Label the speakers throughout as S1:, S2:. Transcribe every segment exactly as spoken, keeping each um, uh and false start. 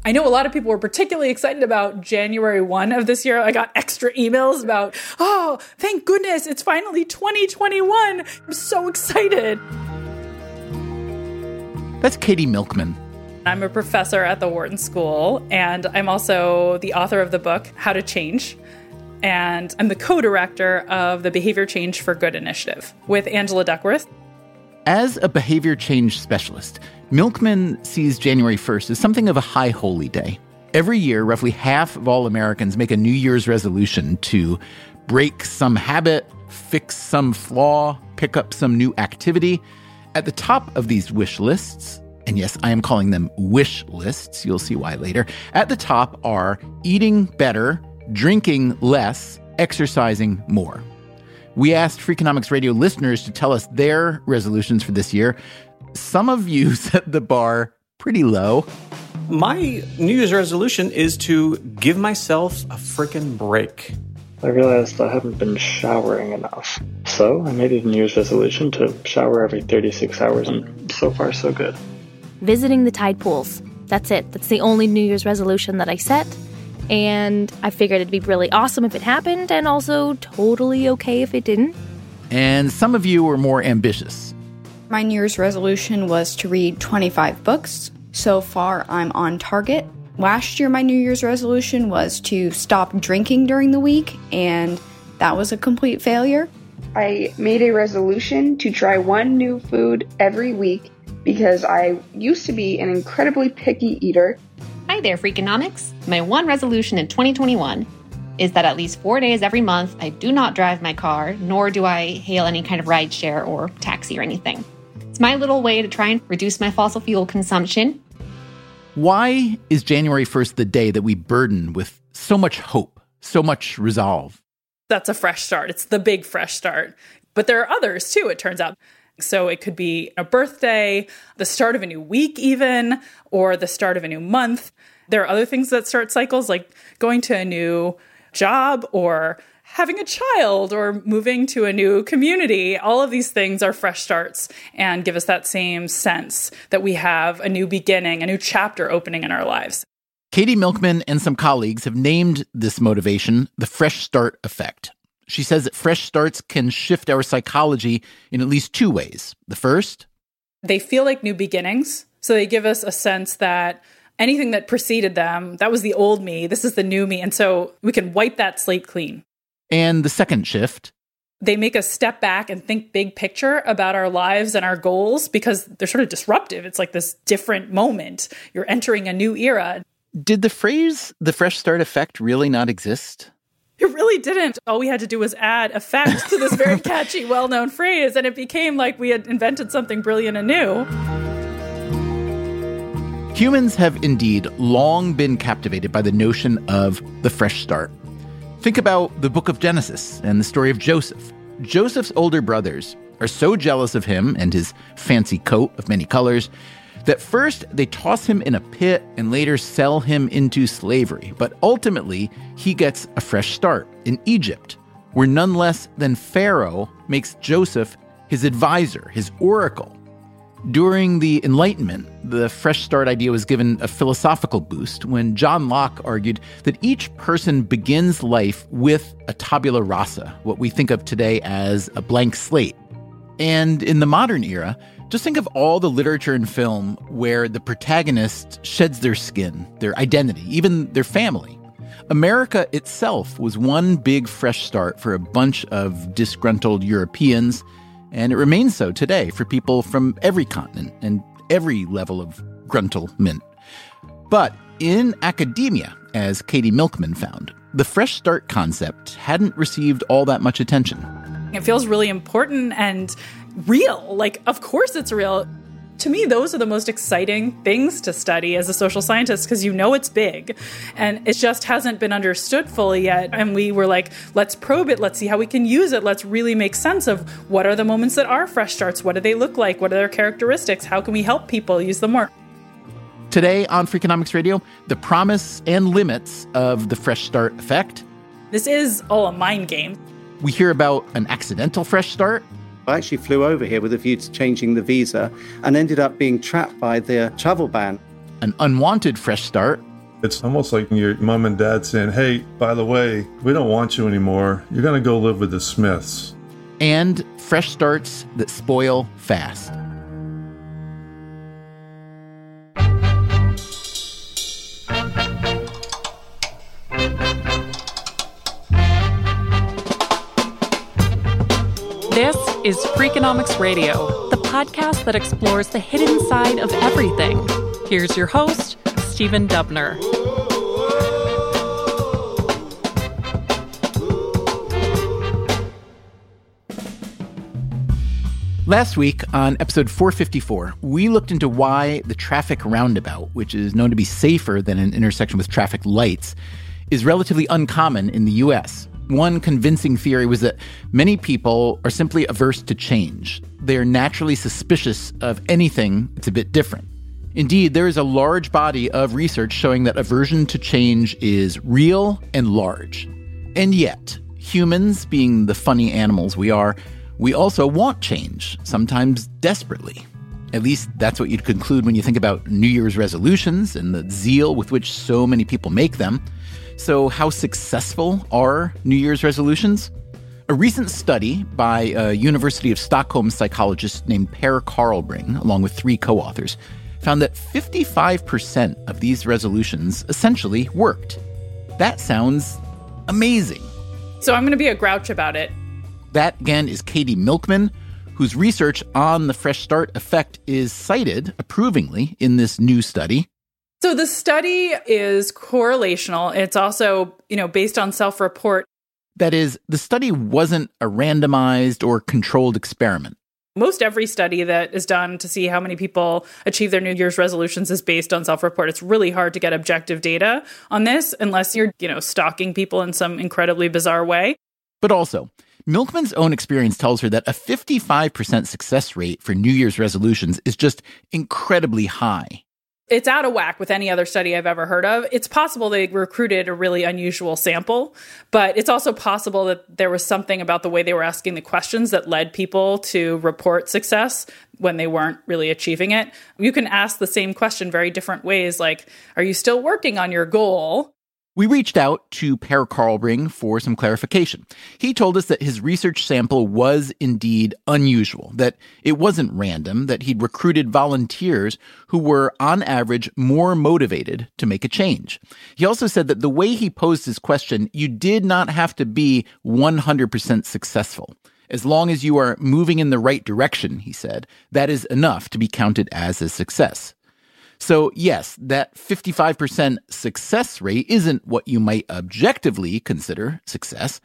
S1: I know a lot of people were particularly excited about January first of this year. I got extra emails about, oh, thank goodness, it's finally twenty twenty-one. I'm so excited.
S2: That's Katie Milkman.
S1: I'm a professor at the Wharton School, and I'm also the author of the book, How to Change. And I'm the co-director of the Behavior Change for Good initiative with Angela Duckworth.
S2: As a behavior change specialist, Milkman sees January first as something of a high holy day. Every year, roughly half of all Americans make a New Year's resolution to break some habit, fix some flaw, pick up some new activity. At the top of these wish lists, and yes, I am calling them wish lists, you'll see why later, at the top are eating better, drinking less, exercising more. We asked Freakonomics Radio listeners to tell us their resolutions for this year. Some of you set the bar pretty low.
S3: My New Year's resolution is to give myself a frickin' break.
S4: I realized I haven't been showering enough. So I made a New Year's resolution to shower every thirty-six hours, and so far so good.
S5: Visiting the tide pools. That's it. That's the only New Year's resolution that I set. And I figured it'd be really awesome if it happened, and also totally okay if it didn't.
S2: And some of you were more ambitious.
S6: My New Year's resolution was to read twenty-five books. So far, I'm on target. Last year, my New Year's resolution was to stop drinking during the week, and that was a complete failure.
S7: I made a resolution to try one new food every week because I used to be an incredibly picky eater.
S8: Hi there, Freakonomics. My one resolution in twenty twenty-one is that at least four days every month, I do not drive my car, nor do I hail any kind of rideshare or taxi or anything. It's my little way to try and reduce my fossil fuel consumption.
S2: Why is January first the day that we burden with so much hope, so much resolve?
S1: That's a fresh start. It's the big fresh start. But there are others, too, it turns out. So it could be a birthday, the start of a new week even, or the start of a new month. There are other things that start cycles, like going to a new job or having a child or moving to a new community. All of these things are fresh starts and give us that same sense that we have a new beginning, a new chapter opening in our lives.
S2: Katie Milkman and some colleagues have named this motivation the fresh start effect. She says that fresh starts can shift our psychology in at least two ways. The first,
S1: they feel like new beginnings. So they give us a sense that anything that preceded them, that was the old me, this is the new me. And so we can wipe that slate clean.
S2: And the second shift,
S1: they make us step back and think big picture about our lives and our goals because they're sort of disruptive. It's like this different moment. You're entering a new era.
S2: Did the phrase, the fresh start effect, really not exist?
S1: It really didn't. All we had to do was add effect to this very catchy, well-known phrase, and it became like we had invented something brilliant and new.
S2: Humans have indeed long been captivated by the notion of the fresh start. Think about the book of Genesis and the story of Joseph. Joseph's older brothers are so jealous of him and his fancy coat of many colors that first they toss him in a pit and later sell him into slavery. But ultimately, he gets a fresh start in Egypt, where none less than Pharaoh makes Joseph his advisor, his oracle. During the Enlightenment, the fresh start idea was given a philosophical boost when John Locke argued that each person begins life with a tabula rasa, what we think of today as a blank slate. And in the modern era, just think of all the literature and film where the protagonist sheds their skin, their identity, even their family. America itself was one big fresh start for a bunch of disgruntled Europeans, and it remains so today for people from every continent and every level of gruntlement. But in academia, as Katie Milkman found, the fresh start concept hadn't received all that much attention.
S1: It feels really important and real. Like, of course it's real. To me, those are the most exciting things to study as a social scientist because you know it's big and it just hasn't been understood fully yet. And we were like, let's probe it. Let's see how we can use it. Let's really make sense of what are the moments that are fresh starts? What do they look like? What are their characteristics? How can we help people use them more?
S2: Today on Freakonomics Radio, the promise and limits of the fresh start effect.
S1: This is all a mind game.
S2: We hear about an accidental fresh start.
S9: I actually flew over here with a view to changing the visa and ended up being trapped by the travel ban.
S2: An unwanted fresh start.
S10: It's almost like your mom and dad saying, hey, by the way, we don't want you anymore. You're going to go live with the Smiths.
S2: And fresh starts that spoil fast.
S11: This is Freakonomics Radio, the podcast that explores the hidden side of everything. Here's your host, Stephen Dubner.
S2: Last week on episode four fifty-four, we looked into why the traffic roundabout, which is known to be safer than an intersection with traffic lights, is relatively uncommon in the U S. One convincing theory was that many people are simply averse to change. They are naturally suspicious of anything that's a bit different. Indeed, there is a large body of research showing that aversion to change is real and large. And yet, humans, being the funny animals we are, we also want change, sometimes desperately. At least that's what you'd conclude when you think about New Year's resolutions and the zeal with which so many people make them. So how successful are New Year's resolutions? A recent study by a University of Stockholm psychologist named Per Karlbring, along with three co-authors, found that fifty-five percent of these resolutions essentially worked. That sounds amazing.
S1: So I'm going to be a grouch about it.
S2: That, again, is Katie Milkman, whose research on the Fresh Start effect is cited approvingly in this new study.
S1: So the study is correlational. It's also, you know, based on self-report.
S2: That is, the study wasn't a randomized or controlled experiment.
S1: Most every study that is done to see how many people achieve their New Year's resolutions is based on self-report. It's really hard to get objective data on this unless you're, you know, stalking people in some incredibly bizarre way.
S2: But also, Milkman's own experience tells her that a fifty-five percent success rate for New Year's resolutions is just incredibly high.
S1: It's out of whack with any other study I've ever heard of. It's possible they recruited a really unusual sample, but it's also possible that there was something about the way they were asking the questions that led people to report success when they weren't really achieving it. You can ask the same question very different ways, like, are you still working on your goal?
S2: We reached out to Per Karlbring for some clarification. He told us that his research sample was indeed unusual, that it wasn't random, that he'd recruited volunteers who were, on average, more motivated to make a change. He also said that the way he posed his question, you did not have to be one hundred percent successful. As long as you are moving in the right direction, he said, that is enough to be counted as a success. So yes, that fifty-five percent success rate isn't what you might objectively consider success.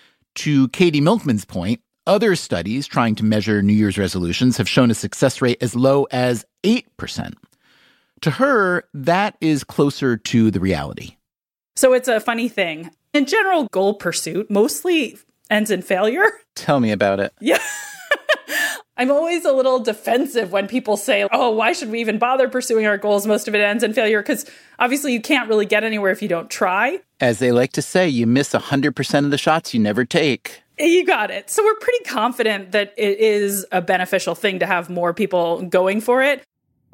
S2: To Katie Milkman's point, other studies trying to measure New Year's resolutions have shown a success rate as low as eight percent. To her, that is closer to the reality.
S1: So it's a funny thing. In general, goal pursuit mostly ends in failure.
S2: Tell me about it.
S1: Yeah. I'm always a little defensive when people say, oh, why should we even bother pursuing our goals? Most of it ends in failure, because obviously you can't really get anywhere if you don't try.
S2: As they like to say, you miss one hundred percent of the shots you never take.
S1: You got it. So we're pretty confident that it is a beneficial thing to have more people going for it.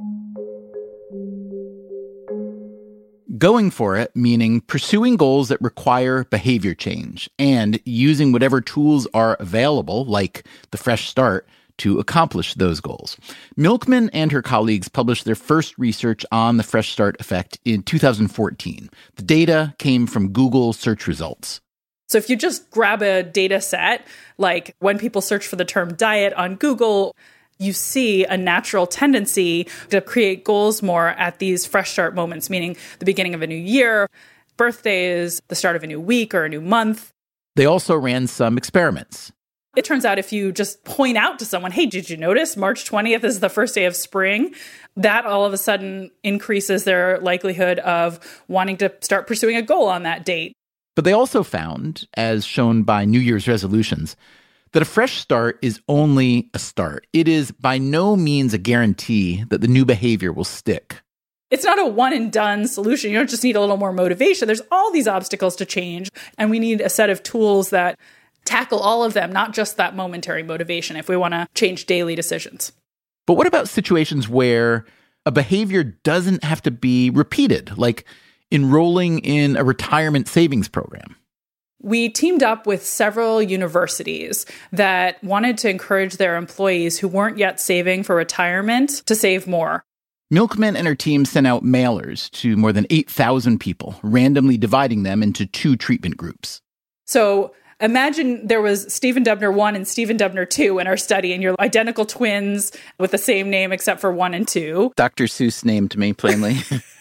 S2: Going for it, meaning pursuing goals that require behavior change and using whatever tools are available, like the Fresh Start, to accomplish those goals. Milkman and her colleagues published their first research on the Fresh Start effect in two thousand fourteen. The data came from Google search results.
S1: So if you just grab a data set, like when people search for the term diet on Google, you see a natural tendency to create goals more at these fresh start moments, meaning the beginning of a new year, birthdays, the start of a new week or a new month.
S2: They also ran some experiments.
S1: It turns out if you just point out to someone, hey, did you notice March twentieth is the first day of spring? That all of a sudden increases their likelihood of wanting to start pursuing a goal on that date.
S2: But they also found, as shown by New Year's resolutions, that a fresh start is only a start. It is by no means a guarantee that the new behavior will stick.
S1: It's not a one and done solution. You don't just need a little more motivation. There's all these obstacles to change, and we need a set of tools that tackle all of them, not just that momentary motivation if we want to change daily decisions.
S2: But what about situations where a behavior doesn't have to be repeated? Like enrolling in a retirement savings program.
S1: We teamed up with several universities that wanted to encourage their employees who weren't yet saving for retirement to save more.
S2: Milkman and her team sent out mailers to more than eight thousand people, randomly dividing them into two treatment groups.
S1: So imagine there was Stephen Dubner one and Stephen Dubner two in our study, and you're identical twins with the same name except for one and two.
S2: Doctor Seuss named me, plainly.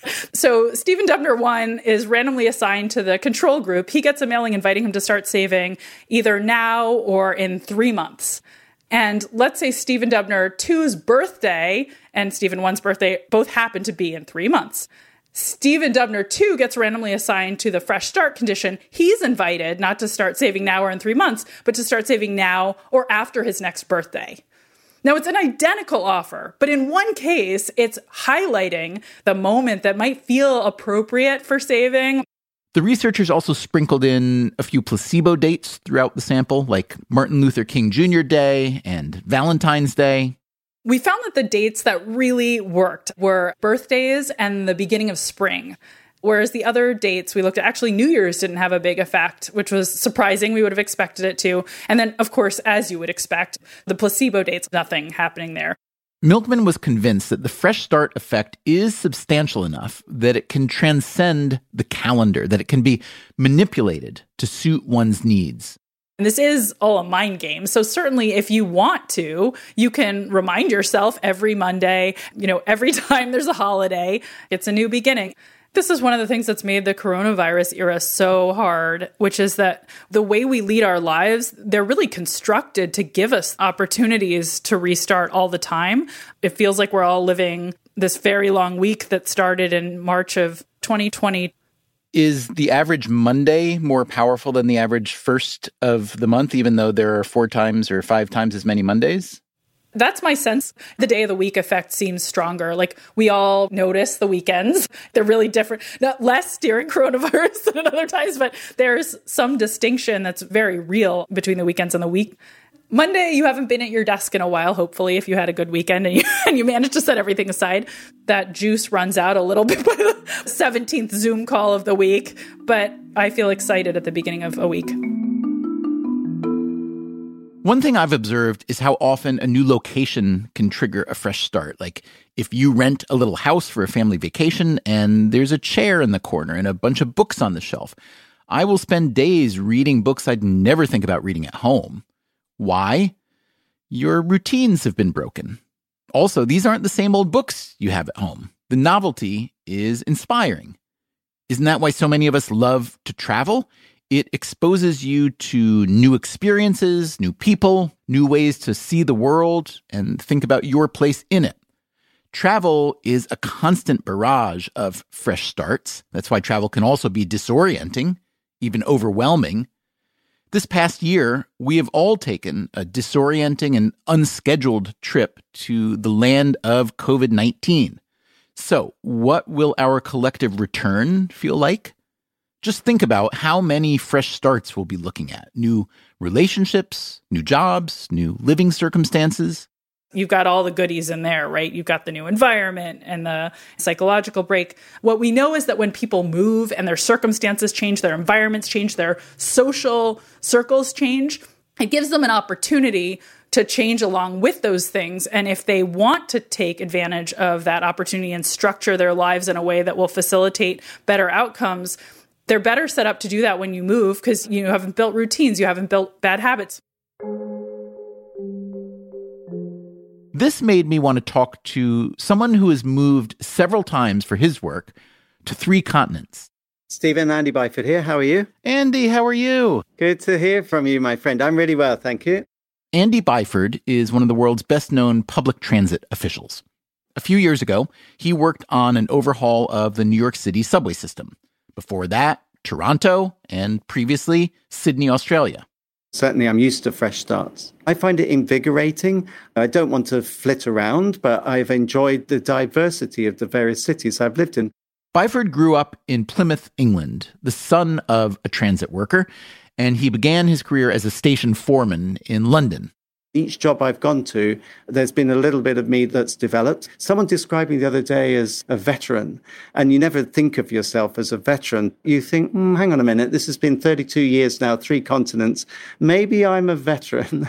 S1: So Stephen Dubner one is randomly assigned to the control group. He gets a mailing inviting him to start saving either now or in three months. And let's say Stephen Dubner two's birthday and Stephen one's birthday both happen to be in three months. Stephen Dubner two gets randomly assigned to the Fresh Start condition. He's invited not to start saving now or in three months, but to start saving now or after his next birthday. Now, it's an identical offer, but in one case, it's highlighting the moment that might feel appropriate for saving.
S2: The researchers also sprinkled in a few placebo dates throughout the sample, like Martin Luther King Junior Day and Valentine's Day.
S1: We found that the dates that really worked were birthdays and the beginning of spring, whereas the other dates we looked at, actually New Year's didn't have a big effect, which was surprising. We would have expected it to. And then, of course, as you would expect, the placebo dates, nothing happening there.
S2: Milkman was convinced that the Fresh Start effect is substantial enough that it can transcend the calendar, that it can be manipulated to suit one's needs.
S1: And this is all a mind game. So certainly if you want to, you can remind yourself every Monday, you know, every time there's a holiday, it's a new beginning. This is one of the things that's made the coronavirus era so hard, which is that the way we lead our lives, they're really constructed to give us opportunities to restart all the time. It feels like we're all living this very long week that started in March of twenty twenty.
S2: Is the average Monday more powerful than the average first of the month, even though there are four times or five times as many Mondays?
S1: That's my sense. The day of the week effect seems stronger. Like, we all notice the weekends. They're really different. Not less during coronavirus than at other times, but there's some distinction that's very real between the weekends and the week. Monday, you haven't been at your desk in a while, hopefully, if you had a good weekend and you, and you managed to set everything aside. That juice runs out a little bit by the seventeenth Zoom call of the week, but I feel excited at the beginning of a week.
S2: One thing I've observed is how often a new location can trigger a fresh start. Like if you rent a little house for a family vacation and there's a chair in the corner and a bunch of books on the shelf, I will spend days reading books I'd never think about reading at home. Why? Your routines have been broken. Also, these aren't the same old books you have at home. The novelty is inspiring. Isn't that why so many of us love to travel? It exposes you to new experiences, new people, new ways to see the world and think about your place in it. Travel is a constant barrage of fresh starts. That's why travel can also be disorienting, even overwhelming. This past year, we have all taken a disorienting and unscheduled trip to the land of covid nineteen. So, what will our collective return feel like? Just think about how many fresh starts we'll be looking at. New relationships, new jobs, new living circumstances.
S1: You've got all the goodies in there, right? You've got the new environment and the psychological break. What we know is that when people move and their circumstances change, their environments change, their social circles change, it gives them an opportunity to change along with those things. And if they want to take advantage of that opportunity and structure their lives in a way that will facilitate better outcomes, they're better set up to do that when you move because you haven't built routines, you haven't built bad habits.
S2: This made me want to talk to someone who has moved several times for his work to three continents.
S9: Stephen, Andy Byford here. How are you?
S2: Andy, how are you?
S9: Good to hear from you, my friend. I'm really well, thank you.
S2: Andy Byford is one of the world's best-known public transit officials. A few years ago, he worked on an overhaul of the New York City subway system. Before that, Toronto, and previously, Sydney, Australia.
S9: Certainly, I'm used to fresh starts. I find it invigorating. I don't want to flit around, but I've enjoyed the diversity of the various cities I've lived in.
S2: Byford grew up in Plymouth, England, the son of a transit worker, and he began his career as a station foreman in London.
S9: Each job I've gone to, there's been a little bit of me that's developed. Someone described me the other day as a veteran, and you never think of yourself as a veteran. You think, mm, hang on a minute, this has been thirty-two years now, three continents. Maybe I'm a veteran.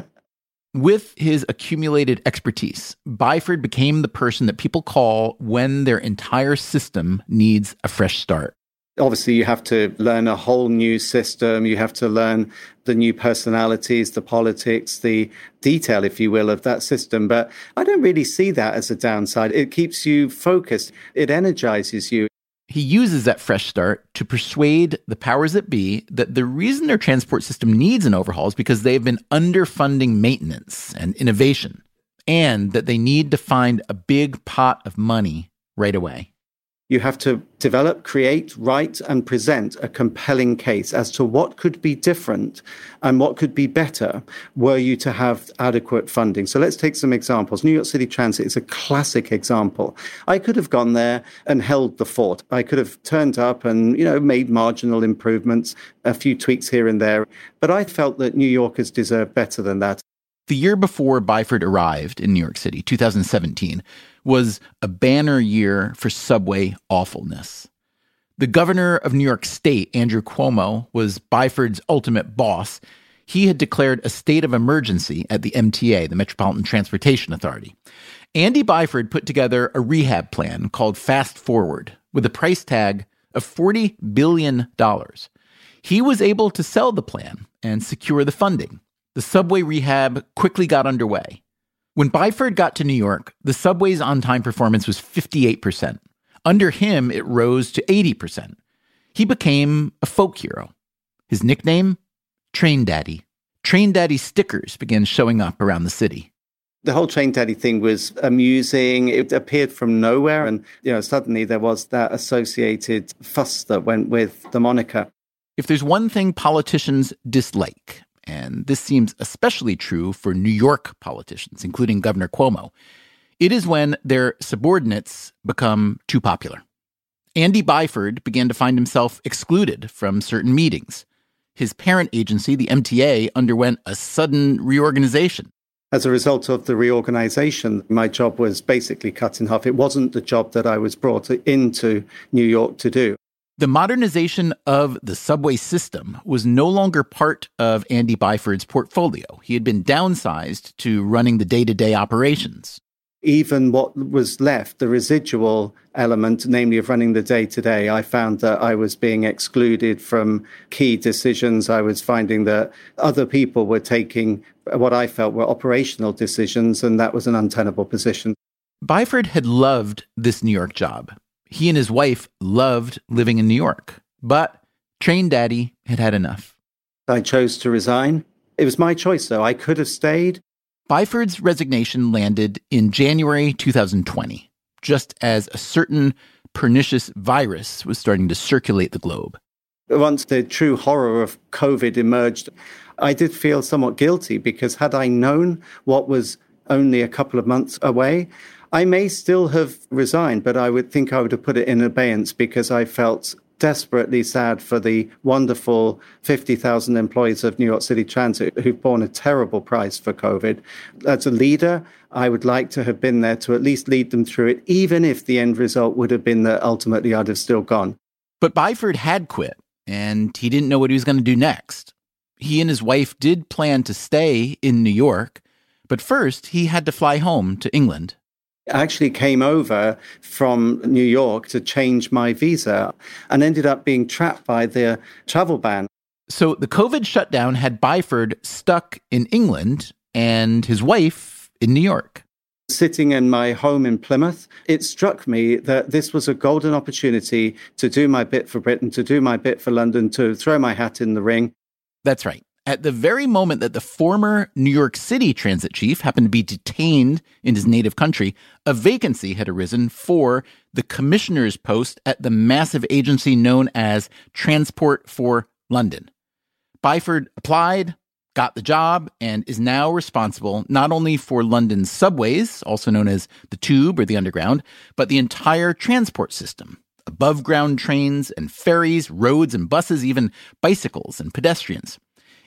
S2: With his accumulated expertise, Byford became the person that people call when their entire system needs a fresh start.
S9: Obviously, you have to learn a whole new system. You have to learn the new personalities, the politics, the detail, if you will, of that system. But I don't really see that as a downside. It keeps you focused. It energizes you.
S2: He uses that fresh start to persuade the powers that be that the reason their transport system needs an overhaul is because they've been underfunding maintenance and innovation, and that they need to find a big pot of money right away.
S9: You have to develop, create, write, and present a compelling case as to what could be different and what could be better were you to have adequate funding. So let's take some examples. New York City Transit is a classic example. I could have gone there and held the fort. I could have turned up and, you know, made marginal improvements, a few tweaks here and there. But I felt that New Yorkers deserve better than that.
S2: The year before Byford arrived in New York City, two thousand seventeen, was a banner year for subway awfulness. The governor of New York State, Andrew Cuomo, was Byford's ultimate boss. He had declared a state of emergency at the M T A, the Metropolitan Transportation Authority. Andy Byford put together a rehab plan called Fast Forward with a price tag of forty billion dollars. He was able to sell the plan and secure the funding. The subway rehab quickly got underway. When Byford got to New York, the subway's on-time performance was fifty-eight percent. Under him, it rose to eighty percent. He became a folk hero. His nickname? Train Daddy. Train Daddy stickers began showing up around the city.
S9: The whole Train Daddy thing was amusing. It appeared from nowhere, and you know, suddenly there was that associated fuss that went with the moniker.
S2: If there's one thing politicians dislike, and this seems especially true for New York politicians, including Governor Cuomo, it is when their subordinates become too popular. Andy Byford began to find himself excluded from certain meetings. His parent agency, the M T A, underwent a sudden reorganization.
S9: As a result of the reorganization, my job was basically cut in half. It wasn't the job that I was brought into New York to do.
S2: The modernization of the subway system was no longer part of Andy Byford's portfolio. He had been downsized to running the day-to-day operations.
S9: Even what was left, the residual element, namely of running the day-to-day, I found that I was being excluded from key decisions. I was finding that other people were taking what I felt were operational decisions, and that was an untenable position.
S2: Byford had loved this New York job. He and his wife loved living in New York, but Train Daddy had had enough.
S9: I chose to resign. It was my choice, though. I could have stayed.
S2: Byford's resignation landed in January two thousand twenty, just as a certain pernicious virus was starting to circulate the globe.
S9: Once the true horror of COVID emerged, I did feel somewhat guilty because had I known what was only a couple of months away, I may still have resigned, but I would think I would have put it in abeyance because I felt desperately sad for the wonderful fifty thousand employees of New York City Transit who've borne a terrible price for COVID. As a leader, I would like to have been there to at least lead them through it, even if the end result would have been that ultimately I'd have still gone.
S2: But Byford had quit, and he didn't know what he was going to do next. He and his wife did plan to stay in New York, but first he had to fly home to England.
S9: I actually came over from New York to change my visa and ended up being trapped by the travel ban.
S2: So the COVID shutdown had Byford stuck in England and his wife in New York.
S9: Sitting in my home in Plymouth, it struck me that this was a golden opportunity to do my bit for Britain, to do my bit for London, to throw my hat in the ring.
S2: That's right. At the very moment that the former New York City transit chief happened to be detained in his native country, a vacancy had arisen for the commissioner's post at the massive agency known as Transport for London. Byford applied, got the job, and is now responsible not only for London's subways, also known as the Tube or the Underground, but the entire transport system. Above-ground trains and ferries, roads and buses, even bicycles and pedestrians.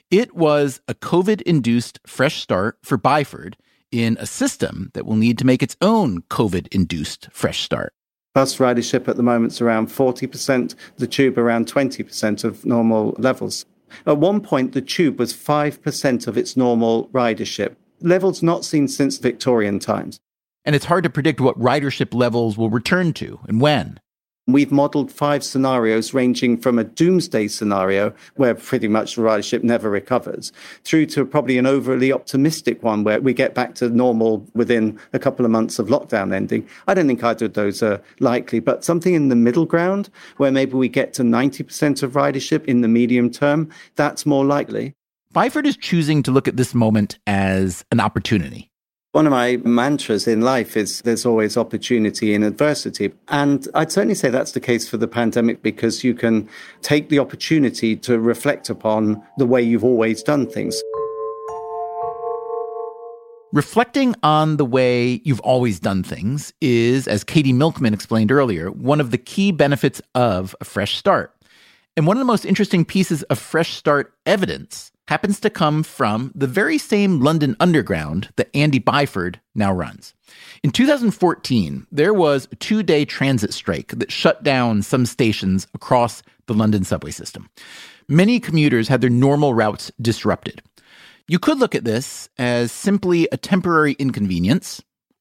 S2: It was a COVID-induced fresh start for Byford in a system that will need to make its own COVID-induced fresh start.
S9: Bus ridership at the moment is around forty percent, the Tube around twenty percent of normal levels. At one point, the Tube was five percent of its normal ridership, levels not seen since Victorian times.
S2: And it's hard to predict what ridership levels will return to and when.
S9: We've modelled five scenarios ranging from a doomsday scenario, where pretty much the ridership never recovers, through to probably an overly optimistic one where we get back to normal within a couple of months of lockdown ending. I don't think either of those are likely, but something in the middle ground, where maybe we get to ninety percent of ridership in the medium term, that's more likely.
S2: Byford is choosing to look at this moment as an opportunity.
S9: One of my mantras in life is there's always opportunity in adversity. And I'd certainly say that's the case for the pandemic, because you can take the opportunity to reflect upon the way you've always done things.
S2: Reflecting on the way you've always done things is, as Katie Milkman explained earlier, one of the key benefits of a fresh start. And one of the most interesting pieces of fresh start evidence happens to come from the very same London Underground that Andy Byford now runs. In two thousand fourteen, there was a two-day transit strike that shut down some stations across the London subway system. Many commuters had their normal routes disrupted. You could look at this as simply a temporary inconvenience,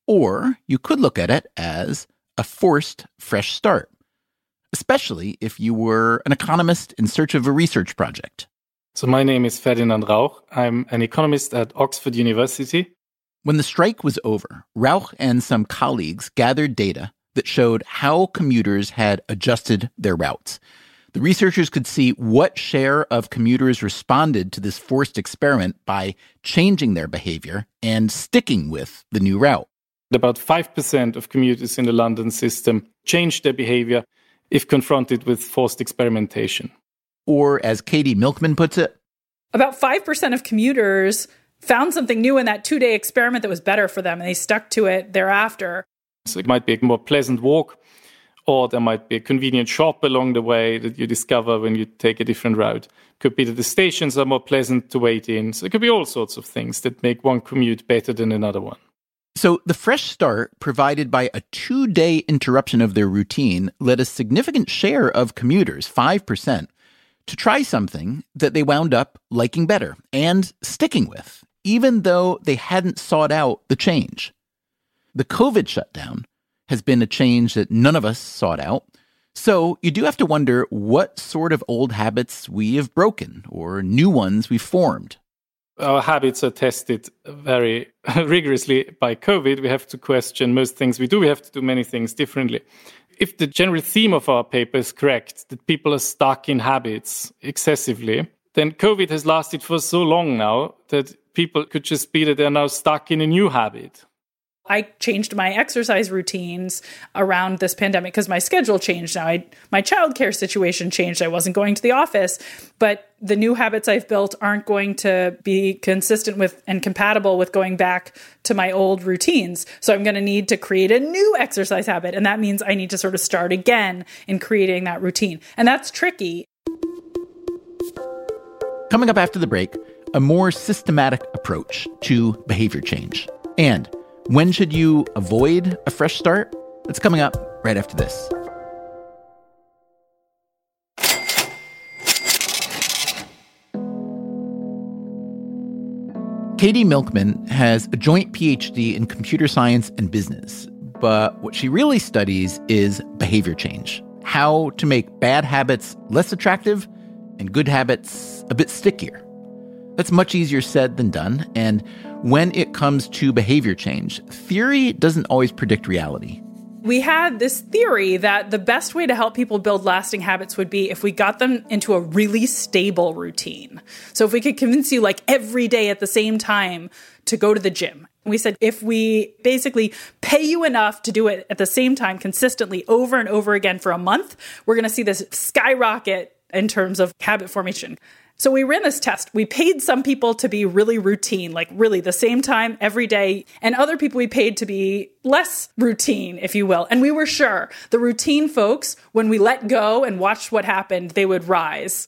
S2: or you could look at it as a forced fresh start, especially if you were an economist in search of a research project.
S12: So my name is Ferdinand Rauch. I'm an economist at Oxford University.
S2: When the strike was over, Rauch and some colleagues gathered data that showed how commuters had adjusted their routes. The researchers could see what share of commuters responded to this forced experiment by changing their behavior and sticking with the new route.
S12: About five percent of commuters in the London system changed their behavior if confronted with forced experimentation.
S2: Or, as Katie Milkman puts it,
S1: about five percent of commuters found something new in that two-day experiment that was better for them, and they stuck to it thereafter.
S12: So it might be a more pleasant walk, or there might be a convenient shop along the way that you discover when you take a different route. It could be that the stations are more pleasant to wait in. So it could be all sorts of things that make one commute better than another one.
S2: So the fresh start provided by a two-day interruption of their routine led a significant share of commuters, five percent, to try something that they wound up liking better and sticking with, even though they hadn't sought out the change. The COVID shutdown has been a change that none of us sought out, so you do have to wonder what sort of old habits we have broken or new ones we've formed.
S12: Our habits are tested very rigorously by COVID. We have to question most things we do. We have to do many things differently. If the general theme of our paper is correct, that people are stuck in habits excessively, then COVID has lasted for so long now that people could just be that they're now stuck in a new habit.
S1: I changed my exercise routines around this pandemic because my schedule changed now. I, my childcare situation changed. I wasn't going to the office, but the new habits I've built aren't going to be consistent with and compatible with going back to my old routines. So I'm going to need to create a new exercise habit. And that means I need to sort of start again in creating that routine. And that's tricky.
S2: Coming up after the break, a more systematic approach to behavior change. And when should you avoid a fresh start? That's coming up right after this. Katie Milkman has a joint P H D in computer science and business, but what she really studies is behavior change, how to make bad habits less attractive and good habits a bit stickier. That's much easier said than done, and when it comes to behavior change, theory doesn't always predict reality.
S1: We had this theory that the best way to help people build lasting habits would be if we got them into a really stable routine. So if we could convince you like every day at the same time to go to the gym. We said if we basically pay you enough to do it at the same time consistently over and over again for a month, we're going to see this skyrocket in terms of habit formation. So we ran this test. We paid some people to be really routine, like really the same time every day, and other people we paid to be less routine, if you will. And we were sure the routine folks, when we let go and watched what happened, they would rise.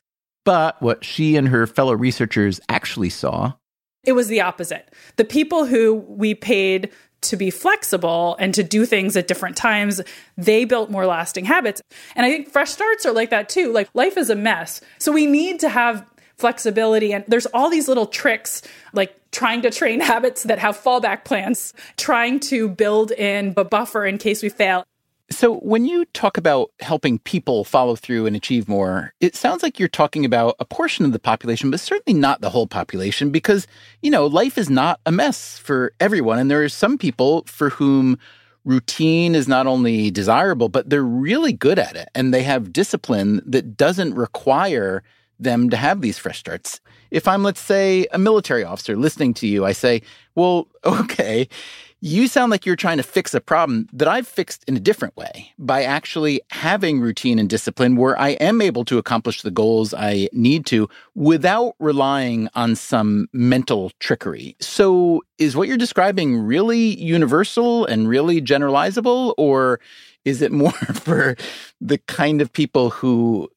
S2: But what she and her fellow researchers actually saw,
S1: it was the opposite. The people who we paid to be flexible and to do things at different times, they built more lasting habits. And I think fresh starts are like that too. Like, life is a mess. So we need to have flexibility. And there's all these little tricks, like trying to train habits that have fallback plans, trying to build in a buffer in case we fail.
S2: So when you talk about helping people follow through and achieve more, it sounds like you're talking about a portion of the population, but certainly not the whole population, because, you know, life is not a mess for everyone. And there are some people for whom routine is not only desirable, but they're really good at it. And they have discipline that doesn't require them to have these fresh starts. If I'm, let's say, a military officer listening to you, I say, well, okay, you sound like you're trying to fix a problem that I've fixed in a different way by actually having routine and discipline where I am able to accomplish the goals I need to without relying on some mental trickery. So is what you're describing really universal and really generalizable, or is it more for the kind of people who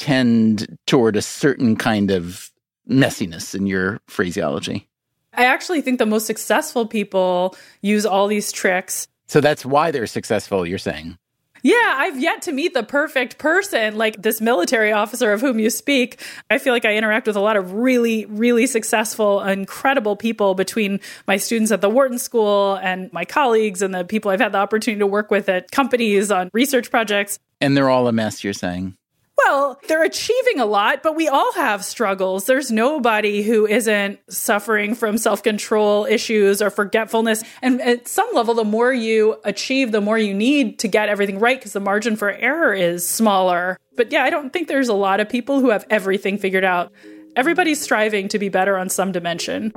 S2: tend toward a certain kind of messiness in your phraseology?
S1: I actually think the most successful people use all these tricks.
S2: So that's why they're successful, you're saying?
S1: Yeah, I've yet to meet the perfect person like this military officer of whom you speak. I feel like I interact with a lot of really, really successful, incredible people between my students at the Wharton School and my colleagues and the people I've had the opportunity to work with at companies on research projects.
S2: And they're all a mess, you're saying?
S1: Well, they're achieving a lot, but we all have struggles. There's nobody who isn't suffering from self-control issues or forgetfulness. And at some level, the more you achieve, the more you need to get everything right because the margin for error is smaller. But yeah, I don't think there's a lot of people who have everything figured out. Everybody's striving to be better on some dimension.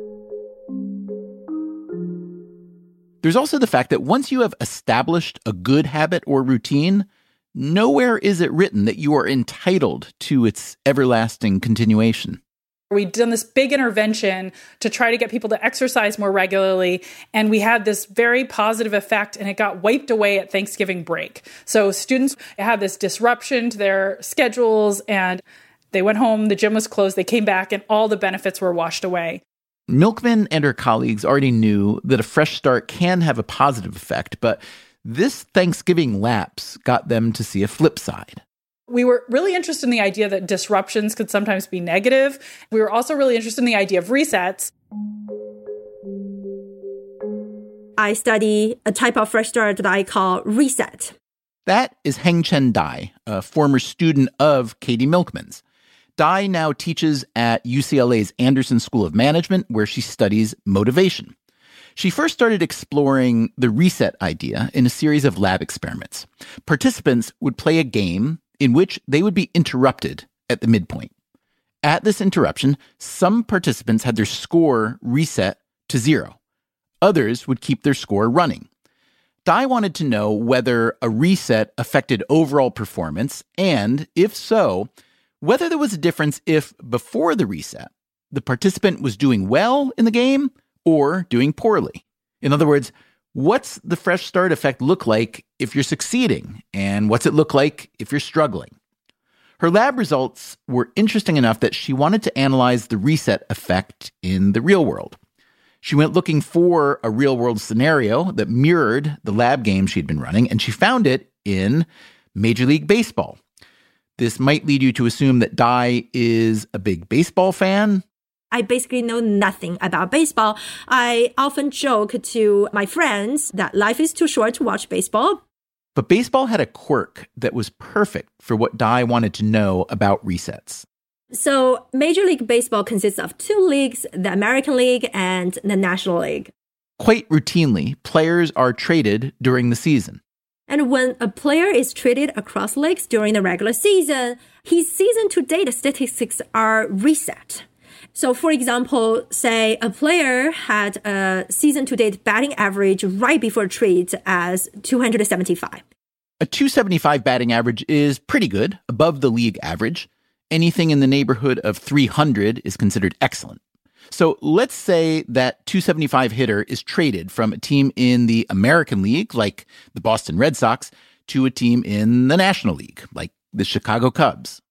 S2: There's also the fact that once you have established a good habit or routine, nowhere is it written that you are entitled to its everlasting continuation.
S1: We'd done this big intervention to try to get people to exercise more regularly, and we had this very positive effect, and it got wiped away at Thanksgiving break. So students had this disruption to their schedules, and they went home, the gym was closed, they came back, and all the benefits were washed away.
S2: Milkman and her colleagues already knew that a fresh start can have a positive effect, but this Thanksgiving lapse got them to see a flip side.
S1: We were really interested in the idea that disruptions could sometimes be negative. We were also really interested in the idea of resets.
S13: I study a type of fresh start that I call reset.
S2: That is Heng-Chen Dai, a former student of Katie Milkman's. Dai now teaches at U C L A's Anderson School of Management, where she studies motivation. She first started exploring the reset idea in a series of lab experiments. Participants would play a game in which they would be interrupted at the midpoint. At this interruption, some participants had their score reset to zero. Others would keep their score running. Dai wanted to know whether a reset affected overall performance, and if so, whether there was a difference if, before the reset, the participant was doing well in the game or doing poorly. In other words, what's the fresh start effect look like if you're succeeding? And what's it look like if you're struggling? Her lab results were interesting enough that she wanted to analyze the reset effect in the real world. She went looking for a real-world scenario that mirrored the lab game she'd been running, and she found it in Major League Baseball. This might lead you to assume that Dai is a big baseball fan.
S13: I basically know nothing about baseball. I often joke to my friends that life is too short to watch baseball.
S2: But baseball had a quirk that was perfect for what Dai wanted to know about resets.
S13: So Major League Baseball consists of two leagues, the American League and the National League.
S2: Quite routinely, players are traded during the season.
S13: And when a player is traded across leagues during the regular season, his season-to-date statistics are reset. So, for example, say a player had a season-to-date batting average right before trade as two hundred seventy-five.
S2: A two seventy-five batting average is pretty good, above the league average. Anything in the neighborhood of three hundred is considered excellent. So let's say that two seventy-five hitter is traded from a team in the American League, like the Boston Red Sox, to a team in the National League, like the Chicago Cubs.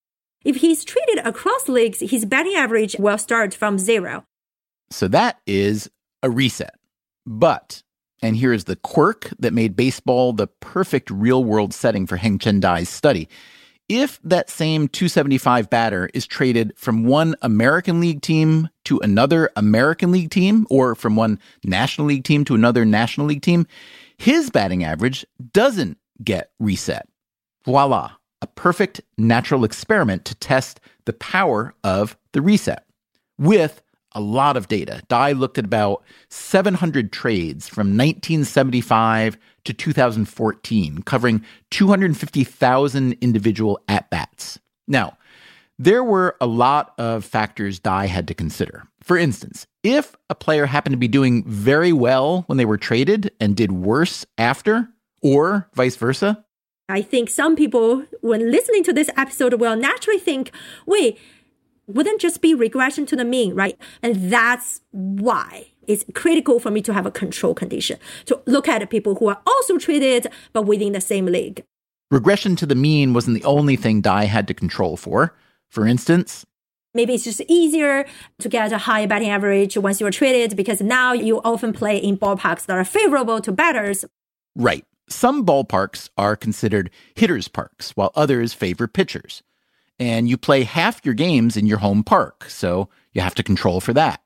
S13: If he's traded across leagues, his batting average will start from zero.
S2: So that is a reset. But, and here's the quirk that made baseball the perfect real-world setting for Heng-Chen Dai's study. If that same two seventy-five batter is traded from one American League team to another American League team, or from one National League team to another National League team, his batting average doesn't get reset. Voila, a perfect natural experiment to test the power of the reset. With a lot of data. Dai looked at about seven hundred trades from nineteen seventy-five to two thousand fourteen, covering two hundred fifty thousand individual at-bats. Now, there were a lot of factors Dai had to consider. For instance, if a player happened to be doing very well when they were traded and did worse after, or vice versa.
S13: I think some people, when listening to this episode, will naturally think, wait, wouldn't just be regression to the mean, right? And that's why it's critical for me to have a control condition, to look at people who are also traded, but within the same league.
S2: Regression to the mean wasn't the only thing Dai had to control for. For instance,
S13: maybe it's just easier to get a high batting average once you're traded because now you often play in ballparks that are favorable to batters.
S2: Right. Some ballparks are considered hitters' parks, while others favor pitchers. And you play half your games in your home park, so you have to control for that.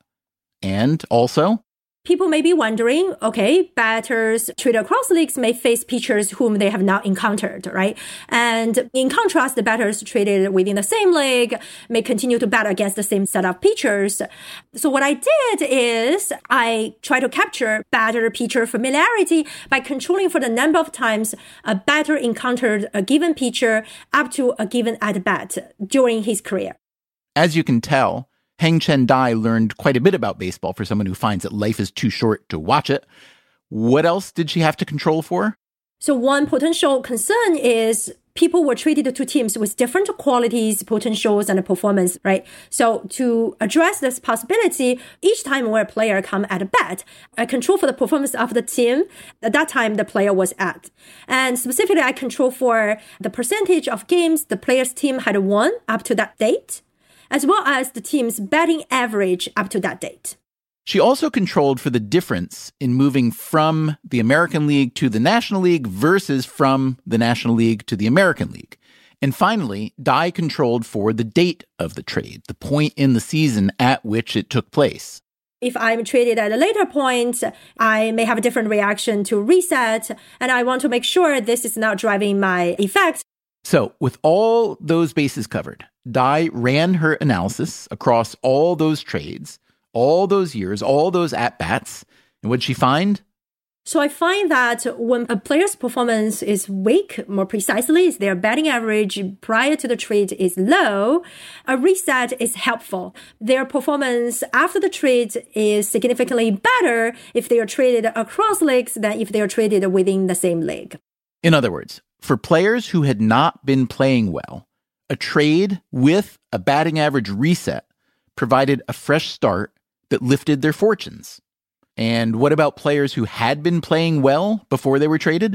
S2: And also,
S13: people may be wondering, okay, batters traded across leagues may face pitchers whom they have not encountered, right? And in contrast, the batters traded within the same league may continue to bat against the same set of pitchers. So what I did is I try to capture batter-pitcher familiarity by controlling for the number of times a batter encountered a given pitcher up to a given at-bat during his career.
S2: As you can tell, Heng-Chen Dai learned quite a bit about baseball for someone who finds that life is too short to watch it. What else did she have to control for?
S13: So one potential concern is people were traded to teams with different qualities, potentials, and performance, right? So to address this possibility, each time where a player come at a bat, I control for the performance of the team at that time the player was at. And specifically, I control for the percentage of games the player's team had won up to that date, as well as the team's batting average up to that date.
S2: She also controlled for the difference in moving from the American League to the National League versus from the National League to the American League. And finally, Dai controlled for the date of the trade, the point in the season at which it took place.
S13: If I'm traded at a later point, I may have a different reaction to reset, and I want to make sure this is not driving my effect.
S2: So with all those bases covered, Dai ran her analysis across all those trades, all those years, all those at-bats. And what'd she find?
S13: So I find that when a player's performance is weak, more precisely, is their batting average prior to the trade is low, a reset is helpful. Their performance after the trade is significantly better if they are traded across leagues than if they are traded within the same league.
S2: In other words, for players who had not been playing well, a trade with a batting average reset provided a fresh start that lifted their fortunes. And what about players who had been playing well before they were traded?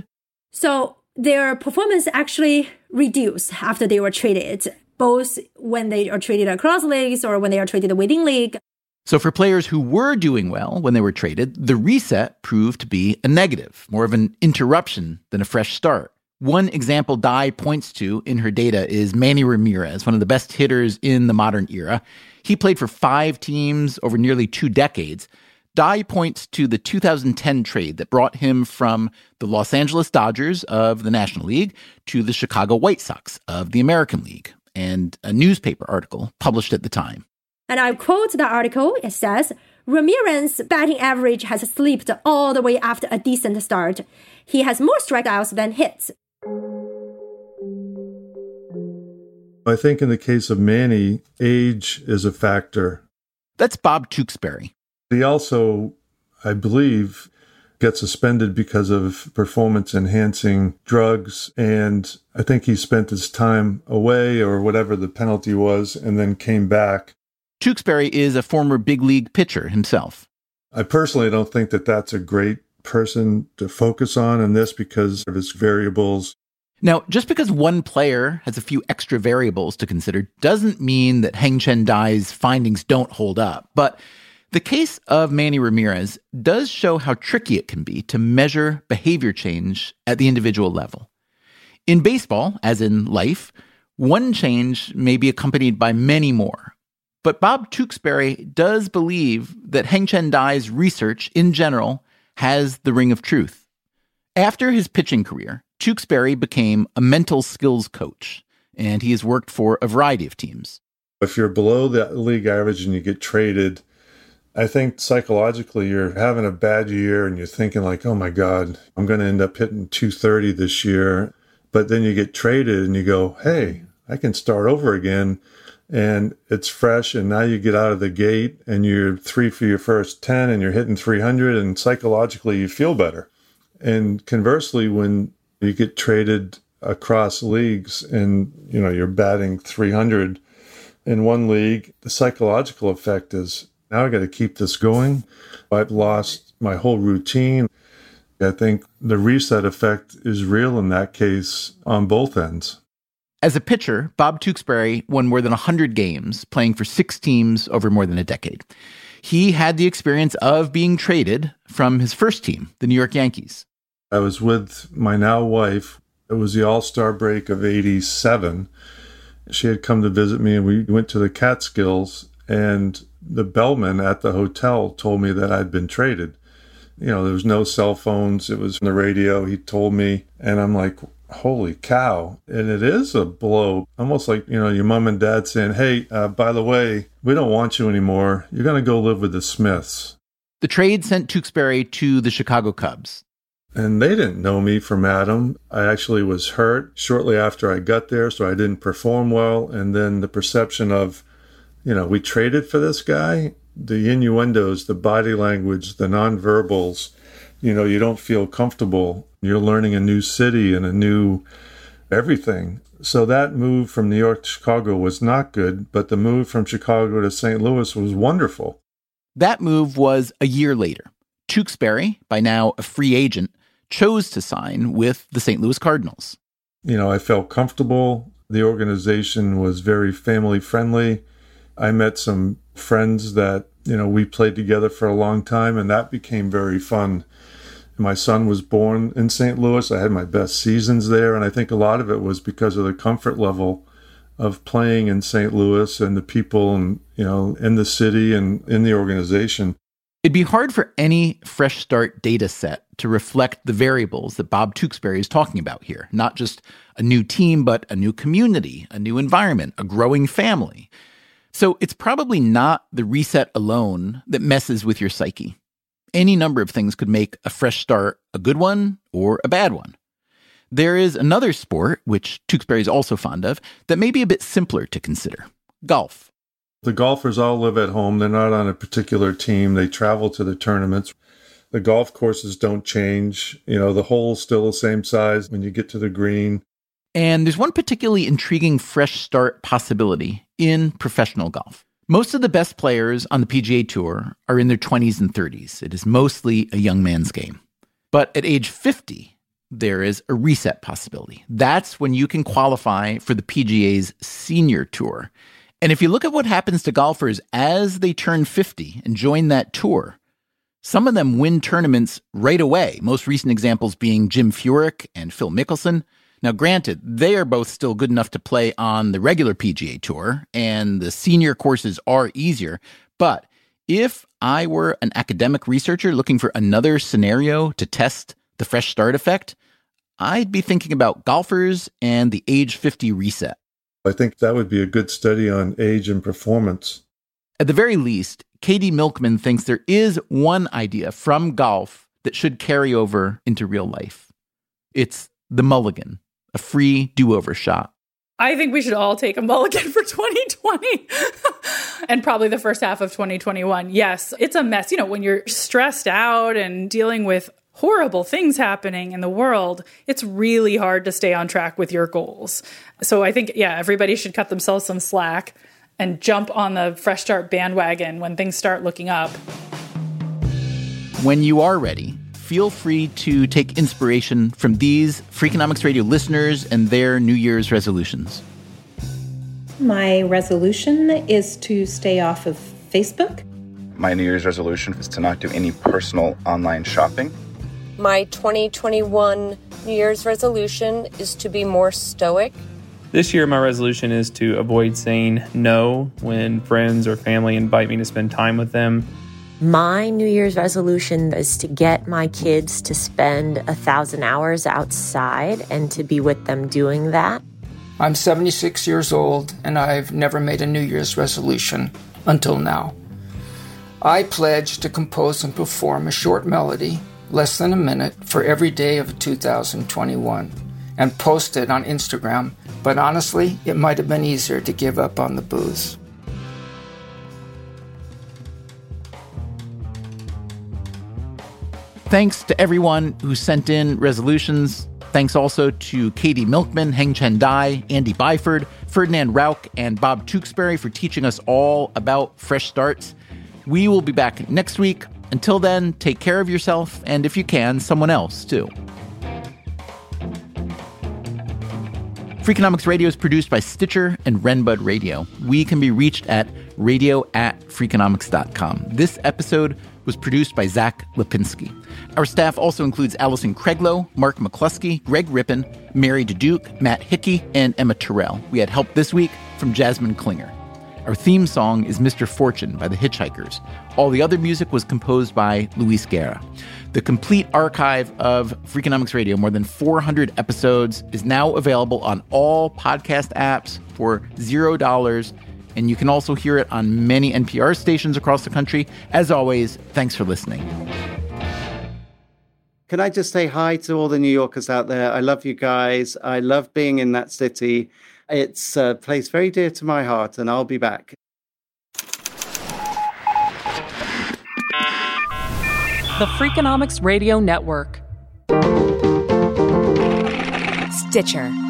S13: So their performance actually reduced after they were traded, both when they are traded across leagues or when they are traded within league.
S2: So for players who were doing well when they were traded, the reset proved to be a negative, more of an interruption than a fresh start. One example Dai points to in her data is Manny Ramirez, one of the best hitters in the modern era. He played for five teams over nearly two decades. Dai points to the two thousand ten trade that brought him from the Los Angeles Dodgers of the National League to the Chicago White Sox of the American League, and a newspaper article published at the time.
S13: And I quote the article. It says, Ramirez's batting average has slipped all the way after a decent start. He has more strikeouts than hits.
S10: I think in the case of Manny, age is a factor.
S2: That's Bob Tewksbury.
S10: He also, I believe, got suspended because of performance-enhancing drugs, and I think he spent his time away or whatever the penalty was and then came back.
S2: Tewksbury is a former big league pitcher himself.
S10: I personally don't think that that's a great person to focus on in this because of his variables.
S2: Now, just because one player has a few extra variables to consider doesn't mean that Heng Chen Dai's findings don't hold up. But the case of Manny Ramirez does show how tricky it can be to measure behavior change at the individual level. In baseball, as in life, one change may be accompanied by many more. But Bob Tewksbury does believe that Heng Chen Dai's research in general has the ring of truth. After his pitching career, Tewksbury became a mental skills coach, and he has worked for a variety of teams.
S10: If you're below the league average and you get traded, I think psychologically you're having a bad year and you're thinking like, oh my God, I'm going to end up hitting two thirty this year. But then you get traded and you go, hey, I can start over again. And it's fresh. And now you get out of the gate and you're three for your first ten and you're hitting three hundred, and psychologically you feel better. And conversely, when you get traded across leagues and, you know, you're batting three hundred in one league, the psychological effect is, now I got to keep this going. I've lost my whole routine. I think the reset effect is real in that case on both ends.
S2: As a pitcher, Bob Tewksbury won more than one hundred games, playing for six teams over more than a decade. He had the experience of being traded from his first team, the New York Yankees.
S10: I was with my now wife. It was the All-Star break of eighty-seven. She had come to visit me, and we went to the Catskills, and the bellman at the hotel told me that I'd been traded. You know, there was no cell phones. It was on the radio. He told me, and I'm like, holy cow. And it is a blow. Almost like, you know, your mom and dad saying, hey, uh, by the way, we don't want you anymore. You're going to go live with the Smiths.
S2: The trade sent Tewksbury to the Chicago Cubs.
S10: And they didn't know me from Adam. I actually was hurt shortly after I got there, so I didn't perform well. And then the perception of, you know, we traded for this guy, the innuendos, the body language, the nonverbals, you know, you don't feel comfortable. You're learning a new city and a new everything. So that move from New York to Chicago was not good, but the move from Chicago to Saint Louis was wonderful.
S2: That move was a year later. Tewksbury, by now a free agent, chose to sign with the Saint Louis Cardinals.
S10: You know, I felt comfortable. The organization was very family friendly. I met some friends that, you know, we played together for a long time, and that became very fun. My son was born in Saint Louis. I had my best seasons there, and I think a lot of it was because of the comfort level of playing in Saint Louis and the people and, you know, in the city and in the organization.
S2: It'd be hard for any fresh start data set to reflect the variables that Bob Tewksbury is talking about here. Not just a new team, but a new community, a new environment, a growing family. So it's probably not the reset alone that messes with your psyche. Any number of things could make a fresh start a good one or a bad one. There is another sport, which Tewksbury is also fond of, that may be a bit simpler to consider: golf.
S10: The golfers all live at home. They're not on a particular team. They travel to the tournaments. The golf courses don't change. You know, the hole's still the same size when you get to the green.
S2: And there's one particularly intriguing fresh start possibility in professional golf. Most of the best players on the P G A Tour are in their twenties and thirties. It is mostly a young man's game. But at age fifty, there is a reset possibility. That's when you can qualify for the P G A's Senior Tour. And if you look at what happens to golfers as they turn fifty and join that tour, some of them win tournaments right away, most recent examples being Jim Furyk and Phil Mickelson. Now, granted, they are both still good enough to play on the regular P G A Tour, and the senior courses are easier. But if I were an academic researcher looking for another scenario to test the fresh start effect, I'd be thinking about golfers and the age fifty reset.
S10: I think that would be a good study on age and performance.
S2: At the very least, Katie Milkman thinks there is one idea from golf that should carry over into real life. It's the mulligan, a free do-over shot.
S1: I think we should all take a mulligan for twenty twenty and probably the first half of twenty twenty-one. Yes, it's a mess. You know, when you're stressed out and dealing with horrible things happening in the world, it's really hard to stay on track with your goals. So I think, yeah, everybody should cut themselves some slack and jump on the fresh start bandwagon when things start looking up.
S2: When you are ready, feel free to take inspiration from these Freakonomics Radio listeners and their New Year's resolutions.
S14: My resolution is to stay off of Facebook.
S15: My New Year's resolution is to not do any personal online shopping.
S16: My twenty twenty-one New Year's resolution is to be more stoic.
S17: This year, my resolution is to avoid saying no when friends or family invite me to spend time with them.
S18: My New Year's resolution is to get my kids to spend a thousand hours outside and to be with them doing that.
S19: I'm seventy-six years old and I've never made a New Year's resolution until now. I pledge to compose and perform a short melody, less than a minute, for every day of two thousand twenty-one and post it on Instagram, but honestly, it might have been easier to give up on the booze.
S2: Thanks to everyone who sent in resolutions. Thanks also to Katie Milkman, Heng Chen Dai, Andy Byford, Ferdinand Rauch, and Bob Tewksbury for teaching us all about fresh starts. We will be back next week. Until then, take care of yourself, and if you can, someone else, too. Freakonomics Radio is produced by Stitcher and Renbud Radio. We can be reached at radio at freakonomics dot com. This episode was produced by Zach Lipinski. Our staff also includes Allison Craiglow, Mark McCluskey, Greg Rippin, Mary DeDuke, Matt Hickey, and Emma Terrell. We had help this week from Jasmine Klinger. Our theme song is Mister Fortune by the Hitchhikers. All the other music was composed by Luis Guerra. The complete archive of Freakonomics Radio, more than four hundred episodes, is now available on all podcast apps for zero dollars. And you can also hear it on many N P R stations across the country. As always, thanks for listening.
S9: Can I just say hi to all the New Yorkers out there? I love you guys. I love being in that city. It's a place very dear to my heart, and I'll be back.
S11: The Freakonomics Radio Network.
S20: Stitcher.